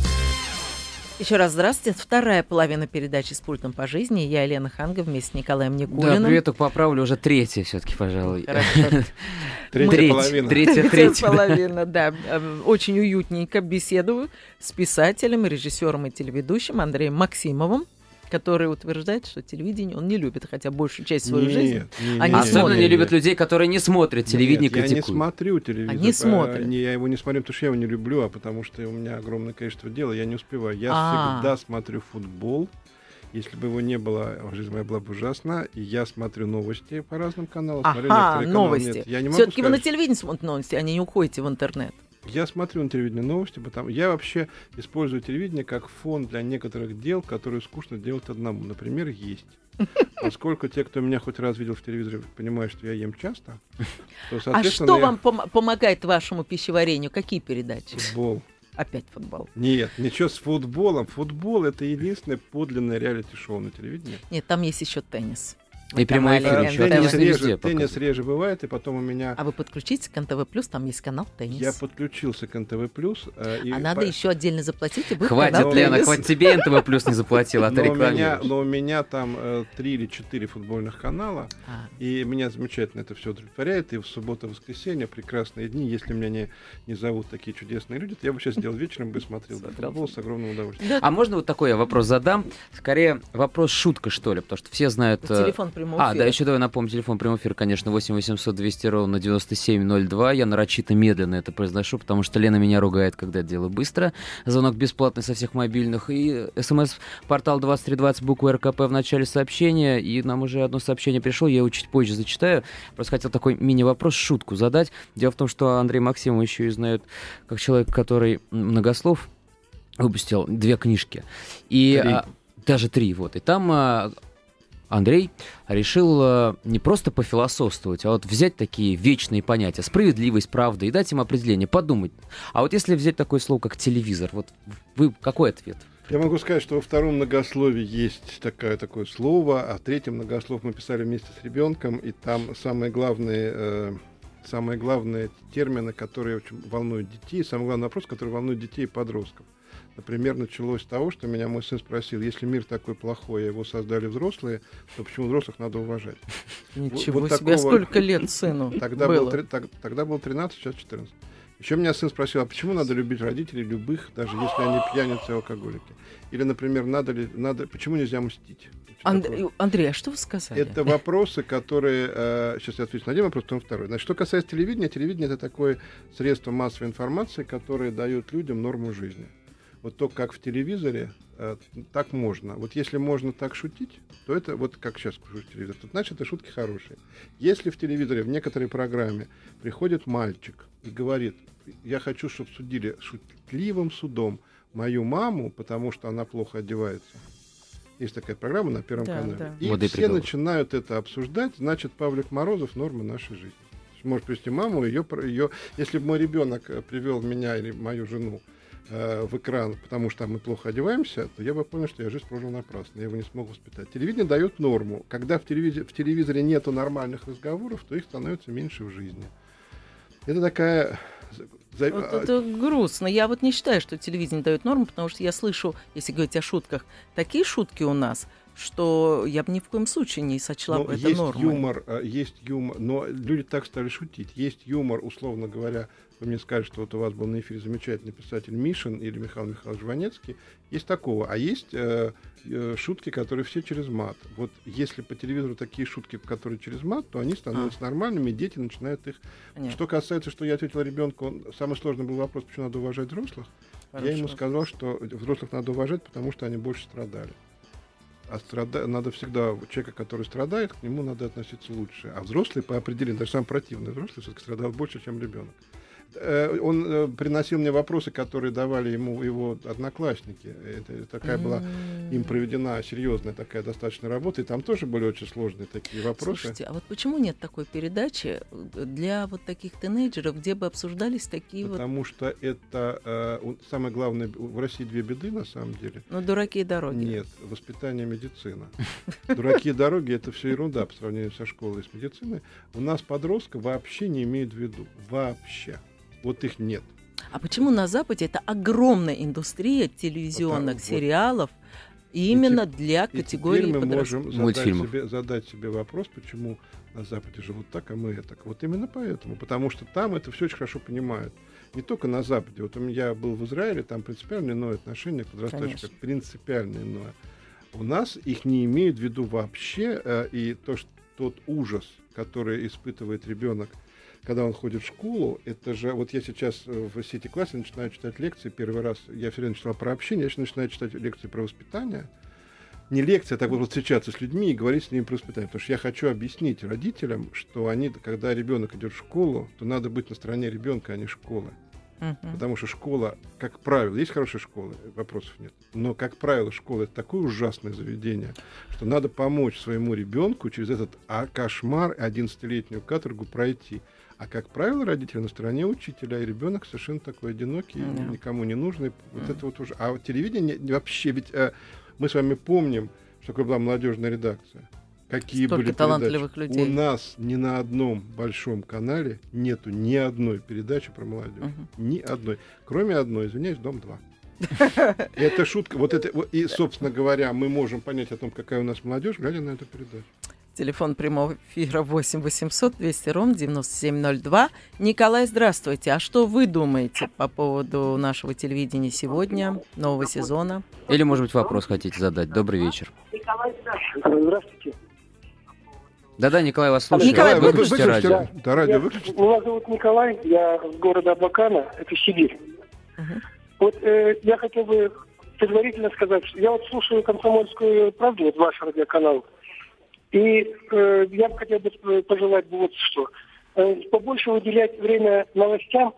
Еще раз здравствуйте. Вторая половина передачи «С пультом по жизни». Я Елена Ханга вместе с Николаем Никулиным. Да, привет, только поправлю, уже третья все-таки, пожалуй. Хорошо. Третья половина. Третья, третья половина, да. Очень уютненько беседую с писателем, режиссером и телеведущим Андреем Максимовым, который утверждает, что телевидение он не любит, хотя большую часть своей Нет, жизни нет, они нет, Особенно смотрят. не любят людей, которые не смотрят телевидение, Нет, я критикуют. не смотрю телевизор. Они смотрят. А, не, я его не смотрю, потому что я его не люблю, а потому что у меня огромное количество дел, и я не успеваю. Я А. всегда смотрю футбол. Если бы его не было, жизнь моя была бы ужасна. И я смотрю новости по разным каналам. смотрю Ага, некоторые каналы. новости. Нет, я не могу Все-таки вы на сказать, телевидении смотрите новости, а не уходите в интернет. Я смотрю на телевидение новости, потому я вообще использую телевидение как фон для некоторых дел, которые скучно делать одному. Например, есть. Поскольку те, кто меня хоть раз видел в телевизоре, понимают, что я ем часто, то, А соответственно, что я- вам пом- помогает вашему пищеварению? Какие передачи? Футбол. Опять футбол. Нет, ничего с футболом. Футбол — это единственное подлинное реалити-шоу на телевидении. Нет, там есть еще теннис. И прямой эфир канале еще. эн тэ вэ. Теннис, Теннис реже, везде теннис показывают. реже бывает, и потом у меня... А вы подключитесь к эн тэ вэ плюс, там есть канал теннис. Я подключился к эн тэ вэ плюс. э, и А надо по- еще отдельно заплатить, и будет Хватит, канал Лена, теннис. хватит, тебе эн тэ вэ плюс не заплатил, а ты но, у меня, рекламируешь. но у меня там э, три или четыре футбольных канала, А. и меня замечательно это все удовлетворяет. И в субботу, воскресенье, прекрасные дни. Если меня не, не зовут такие чудесные люди, то я бы сейчас сделал вечером, бы смотрел бы футбол с огромным удовольствием. А можно вот такой я вопрос задам? Скорее, вопрос-шутка, что ли, потому что все знают... э, Телефон прямого А, эфира. да, еще давай напомню, телефон прямого эфира, конечно, восемь восемьсот двести ровно девяносто семь ноль два. Я нарочито медленно это произношу, потому что Лена меня ругает, когда делаю быстро. Звонок бесплатный со всех мобильных. И смс-портал двадцать три двадцать, буква эр ка пэ в начале сообщения. И нам уже одно сообщение пришло, я его чуть позже зачитаю. Просто хотел такой мини-вопрос, шутку задать. Дело в том, что Андрей Максимов еще и знает, как человек, который многослов, выпустил две книжки. И Три. а, даже три, вот. И там а, Андрей решил а, не просто пофилософствовать, а вот взять такие вечные понятия: справедливость, правда, и дать им определение, подумать. А вот если взять такое слово, как телевизор, вот вы какой ответ? Я могу сказать, что во втором многословии есть такое, такое слово, а в третьем многослов мы писали вместе с ребенком, и там самые главные, э, самые главные термины, которые очень волнуют детей, самый главный вопрос, который волнует детей и подростков. Например, началось с того, что меня мой сын спросил: если мир такой плохой, а его создали взрослые, то почему взрослых надо уважать? Ничего Вот себе, такого- сколько лет сыну Тогда было? было, три- так- тогда было тринадцать, сейчас четырнадцать. Еще меня сын спросил: а почему надо любить родителей любых, даже если они пьяницы и алкоголики? Или, например, надо ли, надо, почему нельзя мстить? Анд- Андрей, а что вы сказали? Это вопросы, которые... Э, сейчас я отвечу на один вопрос, потом второй. Значит, что касается телевидения, телевидение — это такое средство массовой информации, которое дает людям норму жизни. Вот то, как в телевизоре, э, так можно. Вот если можно так шутить, то это вот как сейчас шутит телевизор, то значит, это шутки хорошие. Если в телевизоре, в некоторой программе приходит мальчик и говорит: я хочу, чтобы судили шутливым судом мою маму, потому что она плохо одевается. Есть такая программа на Первом Да, канале. да. И Воды все приговор. начинают это обсуждать, значит, Павлик Морозов — норма нашей жизни. Может привести маму, ее, ее, если бы мой ребенок э, привел меня или мою жену э, в экран, потому что мы плохо одеваемся, то я бы понял, что я жизнь прожил напрасно, я его не смог воспитать. Телевидение дает норму. Когда в телевизоре, в телевизоре нету нормальных разговоров, то их становится меньше в жизни. Это такая Вот это грустно. Я вот не считаю, что телевидение дает норму, потому что я слышу, если говорить о шутках, такие шутки у нас, что я бы ни в коем случае не сочла бы это есть нормой. Юмор, есть юмор, но люди так стали шутить. Есть юмор, условно говоря, вы мне скажете, что вот у вас был на эфире замечательный писатель Мишин или Михаил Михайлович Жванецкий. Есть такого. А есть э, э, шутки, которые все через мат. Вот если по телевизору такие шутки, которые через мат, то они становятся а. нормальными, и дети начинают их... Нет. Что касается, что я ответил ребенку, он... самый сложный был вопрос, почему надо уважать взрослых. Хорошо. Я ему сказал, что взрослых надо уважать, потому что они больше страдали. А страда... надо всегда, человека, который страдает, к нему надо относиться лучше. А взрослый, по определению, даже самый противный взрослый, все-таки страдал больше, чем ребенок. Он приносил мне вопросы, которые давали ему его одноклассники. Это такая была им проведена серьезная такая достаточно работа, и там тоже были очень сложные такие вопросы. Слушайте, а вот почему нет такой передачи для вот таких тинейджеров, где бы обсуждались такие Потому вот... Потому что это э, самое главное, в России две беды на самом деле. Ну, дураки и дороги. Нет, воспитание и медицина. Дураки и дороги — это все ерунда по сравнению со школой и с медициной. У нас подростка вообще не имеют в виду. Вообще. Вот их нет. А почему на Западе это огромная индустрия телевизионных вот, сериалов вот. именно и для и категории мы подростков? можем задать себе, задать себе вопрос, почему на Западе живут так, а мы так. Вот именно поэтому. Потому что там это все очень хорошо понимают. Не только на Западе. Вот я был в Израиле, там принципиально иное отношение к подростковым, принципиально иное. У нас их не имеют в виду вообще. И то, что тот ужас, который испытывает ребенок, когда он ходит в школу, это же... Вот я сейчас в сети классе начинаю читать лекции. Первый раз я все время читал про общение, я сейчас начинаю читать лекции про воспитание. Не лекция, а так вот встречаться с людьми и говорить с ними про воспитание. Потому что я хочу объяснить родителям, что они, когда ребенок идет в школу, то надо быть на стороне ребенка, а не школы. Uh-huh. Потому что школа, как правило, есть хорошие школы, вопросов нет. Но, как правило, школа — это такое ужасное заведение, что надо помочь своему ребенку через этот а, кошмар, одиннадцатилетнюю каторгу пройти. А, как правило, родители на стороне учителя, и ребенок совершенно такой одинокий, mm-hmm. никому не нужный. Вот mm-hmm. это вот уже. А вот телевидение вообще, ведь э, мы с вами помним, что такое была молодежная редакция. Какие Столько были талантливых передачи. людей. У нас ни на одном большом канале нету ни одной передачи про молодежь. Mm-hmm. Ни одной. Кроме одной, извиняюсь, Дом-два. Это шутка. Вот это, и, собственно говоря, мы можем понять о том, какая у нас молодежь, глядя на эту передачу. Телефон прямого эфира восемь восемьсот двести ровно девяносто семь ноль два. Николай, здравствуйте. А что вы думаете по поводу нашего телевидения сегодня, нового сезона? Или, может быть, вопрос хотите задать? Добрый вечер. Николай, здравствуйте. Да-да, Николай, вас слушает. Николай, выключите, выключите радио. Да, радио выключите. Меня зовут Николай, я с города Абакана, это Сибирь. Uh-huh. Вот э, я хотел бы предварительно сказать, что я вот слушаю «Комсомольскую правду», вот ваш радиоканал. И э, я бы хотел бы пожелать вот что. Э, побольше уделять время новостям,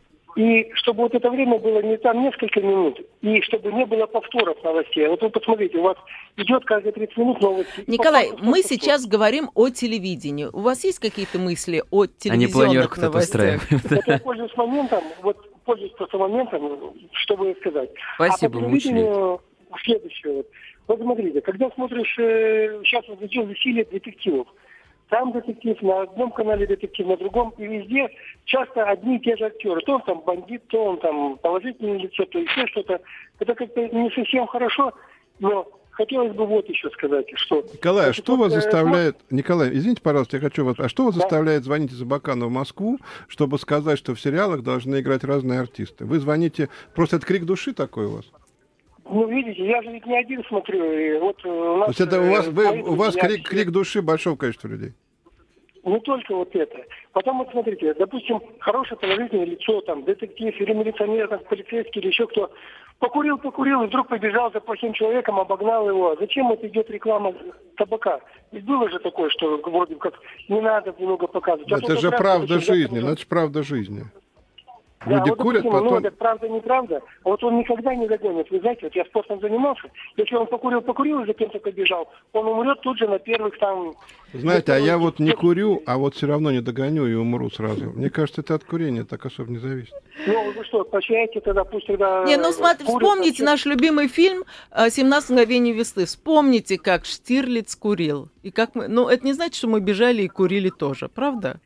и чтобы вот это время было не там несколько минут, и чтобы не было повторов новостей. Вот вы посмотрите, у вас идет каждые тридцать минут новости. Николай, повтор, мы повтор. сейчас говорим о телевидении. У вас есть какие-то мысли о телевизионных а новостях? Вот я пользуюсь моментом, вот пользуюсь просто моментом, чтобы сказать. Спасибо, а по телевидению следующее вот. Вот смотрите, когда смотришь, э, сейчас вот идет засилие детективов, там детектив, на одном канале детектив, на другом, и везде часто одни и те же актеры. То он там бандит, то он там положительное лицо, то еще что-то. Это как-то не совсем хорошо, но хотелось бы вот еще сказать, что... Николай, а что вас заставляет... Николай, извините, пожалуйста, я хочу вас... А что вас да? заставляет звонить из Абакана в Москву, чтобы сказать, что в сериалах должны играть разные артисты? Вы звоните... Просто это крик души такой у вас? Ну, видите, я же ведь не один смотрю. И вот у нас, То есть это у вас, вы, у вас крик, крик души большого количества людей? Не только вот это. Потом вот смотрите, допустим, хорошее положительное лицо, там, детектив или милиционер, там, полицейский или еще кто, покурил, покурил и вдруг побежал за плохим человеком, обогнал его. Зачем вот идет реклама табака? Ведь было же такое, что вроде как не надо много показывать. Это же правда жизни, это же правда жизни. Люди да, вот, курят, допустим, потом... Ну, это правда, неправда. А вот он никогда не догонит. Вы знаете, вот я спортом занимался. Если он покурил, покурил и за кем-то побежал, он умрет тут же на первых там... Знаете, а я вот не курю, а вот все равно не догоню и умру сразу. Мне кажется, это от курения так особо не зависит. Ну, вы что, прощаете тогда, пусть тогда... Не, ну смотри, курят, вспомните наш любимый фильм «семнадцать мгновений весны». Вспомните, как Штирлиц курил. И как мы... Ну, это не значит, что мы бежали и курили тоже, правда?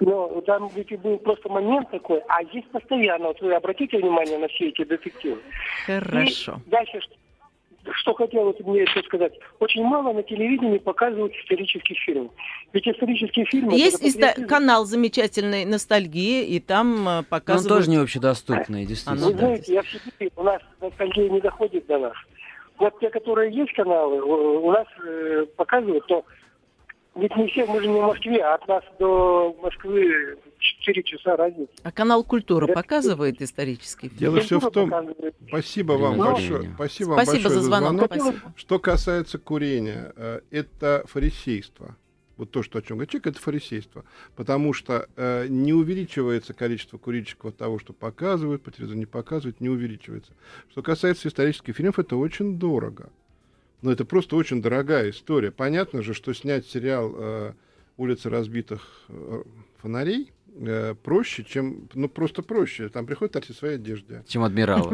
Но там ведь был просто момент такой, а здесь постоянно, вот вы обратите внимание на все эти детективы. Хорошо. И дальше, что, что хотел вот мне еще сказать. Очень мало на телевидении показывают исторических фильмов. Ведь исторические фильмы... Есть иста- канал замечательный «Ностальгия», и там показывают... Он тоже не общедоступный, действительно. Вы знаете, я в Сибири, у нас ностальгия не доходит до нас. Вот те, которые есть каналы, у нас э, показывают, то ведь не все, мы же не в Москве, а от нас до Москвы четыре часа разница. А канал «Культура» это... показывает исторический фильм? Дело все в том... Показывает. Спасибо вам Но... большое. Спасибо, вам Спасибо большое за звонок. звонок. Спасибо. Что касается курения, это фарисейство. Вот то, что, о чем говорит человек, это фарисейство. Потому что э, не увеличивается количество курильщиков от того, что показывают, по телевизору не показывают, не увеличивается. Что касается исторических фильмов, это очень дорого. Но это просто очень дорогая история. Понятно же, что снять сериал э, «Улица разбитых э, фонарей» э, проще, чем... Ну, просто проще. Там приходят артисты в своей одежде. Чем адмиралы.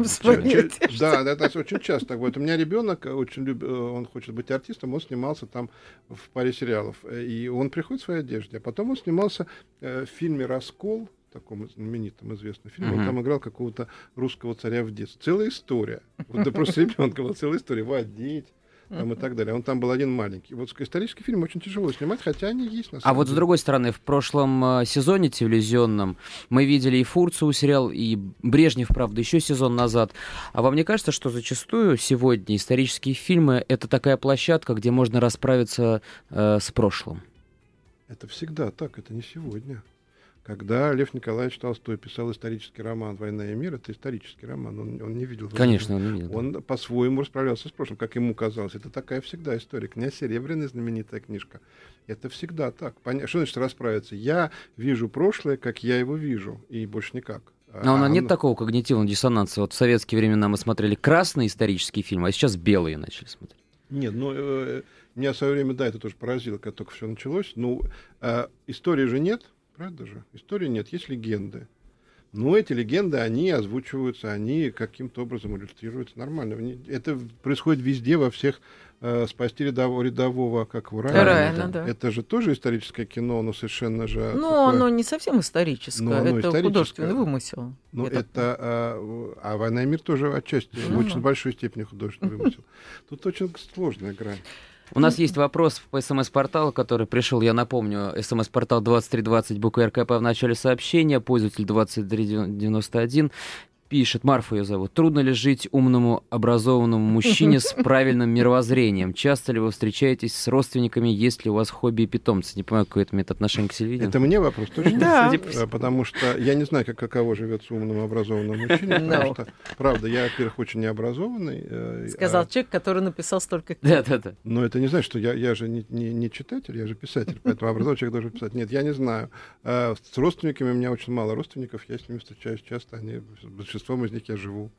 Да, да, это очень часто так будет. У меня ребенок очень любит, он хочет быть артистом, он снимался там в паре сериалов. И он приходит в своей одежде. А потом он снимался в фильме «Раскол», таком знаменитом известном фильме, uh-huh. он там играл какого-то русского царя в детстве. Целая история. Вот да просто ребенка была целая история. Его одеть. Там, и так далее. Он там был один маленький. Вот исторический фильм очень тяжело снимать, хотя они есть на самом А вот деле. С другой стороны, в прошлом сезоне телевизионном мы видели и Фурцеву сериал, и Брежнев, правда, еще сезон назад. А вам не кажется, что зачастую сегодня исторические фильмы — это такая площадка, где можно расправиться э, с прошлым? Это всегда так, это не сегодня. Когда Лев Николаевич Толстой писал исторический роман «Война и мир», это исторический роман, он, он не видел. Конечно, он не видел. Он по-своему расправлялся с прошлым, как ему казалось. Это такая всегда история. «Князь Серебряный», знаменитая книжка. Это всегда так. Поня... Что значит расправиться? Я вижу прошлое, как я его вижу, и больше никак. Но а, а нет оно... такого такого когнитивного диссонанса. Вот в советские времена мы смотрели красные исторические фильмы, а сейчас белые начали смотреть. Нет, ну, э, меня в свое время, да, это тоже поразило, когда только все началось. Ну, э, истории же нет. Правда же? Истории нет, есть легенды. Но эти легенды, они озвучиваются, они каким-то образом иллюстрируются нормально. Это происходит везде, во всех э, «Спасти рядового, рядового как в рае». Райана, да. Это же тоже историческое кино, оно совершенно же... Но такое... оно не совсем историческое, но оно это историческое. Художественный вымысел. Ну, это... А, а «Война и мир» тоже отчасти, ну, в очень ну. большой степени художественный вымысел. Тут очень сложная грань. У нас есть вопрос по СМС-порталу, который пришел, я напомню, СМС-портал двадцать три двадцать, буква РКП в начале сообщения, пользователь двадцать три девяносто один. Пишет, Марфа ее зовут. Трудно ли жить умному, образованному мужчине с правильным мировоззрением? Часто ли вы встречаетесь с родственниками? Есть ли у вас хобби и питомцы? Не понимаю, какое это имеет отношение к телевидению. Это мне вопрос точно? Да. Потому что я не знаю, как, каково живется умному, образованному мужчине. Потому что, правда, я, во-первых, очень необразованный. Сказал человек, который написал столько книг. Да, да, да. Но это не значит, что я, я же не, не, не читатель, я же писатель. Поэтому образованный человек должен писать. Нет, я не знаю. С родственниками у меня очень мало родственников. Я с ними встречаюсь часто. Они большинством из них я живу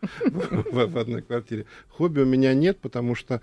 в одной квартире. Хобби у меня нет, потому что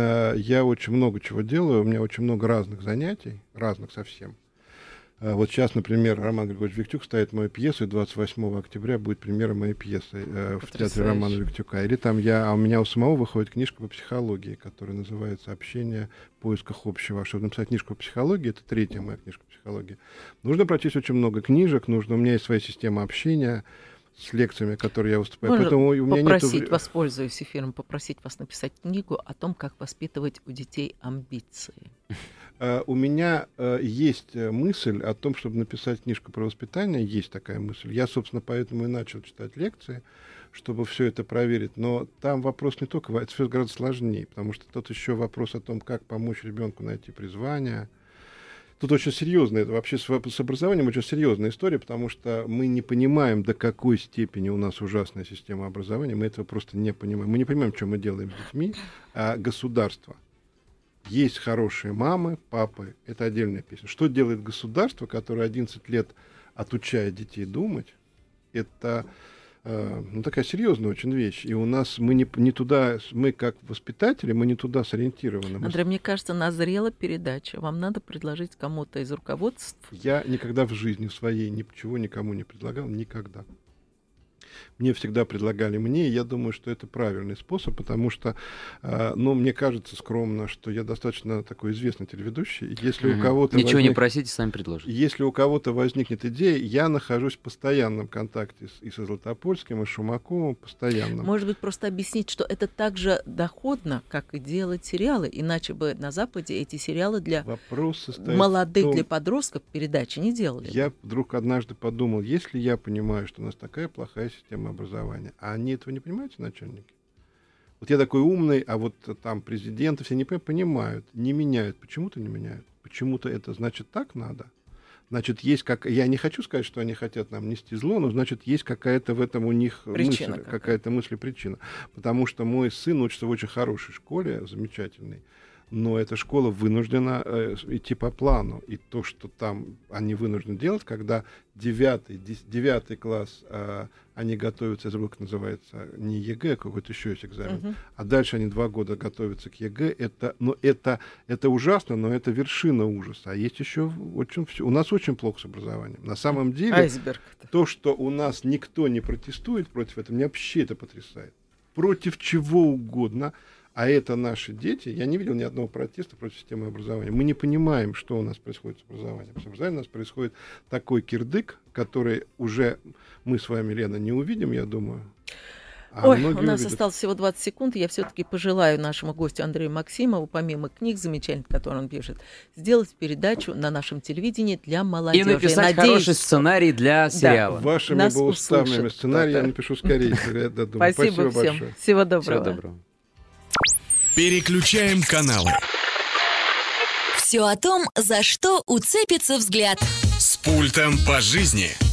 я очень много чего делаю, у меня очень много разных занятий, разных совсем. Вот сейчас, например, Роман Григорьевич Виктюк ставит мою пьесу, и двадцать восьмого октября будет премьера моей пьесы в театре Романа Виктюка. Или там я, а у меня у самого выходит книжка по психологии, которая называется «Общение в поисках общего». Чтобы написать книжку по психологии, это третья моя книжка по психологии, нужно прочесть очень много книжек, нужно, у меня есть своя система общения с лекциями, которые я выступаю. Можно Поэтому у меня попросить, нету... воспользуюсь эфиром, попросить вас написать книгу о том, как воспитывать у детей амбиции. Uh, у меня uh, есть мысль о том, чтобы написать книжку про воспитание. Есть такая мысль. Я, собственно, поэтому и начал читать лекции, чтобы все это проверить. Но там вопрос не только... Это все гораздо сложнее, потому что тут еще вопрос о том, как помочь ребенку найти призвание. Тут очень серьезно, это вообще с, с образованием очень серьезная история, потому что мы не понимаем, до какой степени у нас ужасная система образования, мы этого просто не понимаем. Мы не понимаем, что мы делаем с детьми, а государство. Есть хорошие мамы, папы, это отдельная песня. Что делает государство, которое одиннадцать лет отучает детей думать, это... Ну, такая серьезная очень вещь. И у нас мы не, не туда, мы как воспитатели, мы не туда сориентированы. Андрей, мне кажется, назрела передача. Вам надо предложить кому-то из руководств. Я никогда в жизни своей ничего никому не предлагал, никогда. мне всегда предлагали мне, и я думаю, что это правильный способ, потому что, э, ну, мне кажется скромно, что я достаточно такой известный телеведущий. Если mm-hmm. у кого-то Ничего возник... не просите, сами предложите. Если у кого-то возникнет идея, я нахожусь в постоянном контакте с, и со Златопольским, и с Шумаковым, постоянно. Может быть, просто объяснить, что это так же доходно, как и делать сериалы, иначе бы на Западе эти сериалы для молодых, том... для подростков передачи не делали. Я вдруг однажды подумал, если я понимаю, что у нас такая плохая система образования, а они этого не понимают, начальники? Вот я такой умный, а вот там президенты все не понимают, не меняют. Почему-то не меняют. Почему-то это значит так надо. Значит, есть как... Я не хочу сказать, что они хотят нам нести зло, но, значит, есть какая-то в этом у них причина мысль, какая-то мысль и причина. Потому что мой сын учится в очень хорошей школе, замечательной, но эта школа вынуждена э, идти по плану. И то, что там они вынуждены делать, когда девятый, десятый, девятый класс э, они готовятся, я забыл, как называется, не ЕГЭ, а какой-то еще есть экзамен, uh-huh. а дальше они два года готовятся к ЕГЭ. Это, ну, это, это ужасно, но это вершина ужаса. А есть еще очень все. У нас очень плохо с образованием. На самом деле, Айсберг. То, что у нас никто не протестует против этого, меня вообще это потрясает. Против чего угодно. А это наши дети. Я не видел ни одного протеста против системы образования. Мы не понимаем, что у нас происходит с образованием. С образованием у нас происходит такой кирдык, который уже мы с вами, Лена, не увидим, я думаю. А Ой, у нас увидят. Осталось всего двадцать секунд. Я все-таки пожелаю нашему гостю Андрею Максимову, помимо книг замечательных, которые он пишет, сделать передачу на нашем телевидении для молодежи. И написать Надеюсь, хороший сценарий для сериала. Да, вашими бы уставными сценариями я напишу скорее. Спасибо, Спасибо всем. Большое. Всего доброго. Всего доброго. Переключаем каналы. Все о том, за что уцепится взгляд. С пультом по жизни.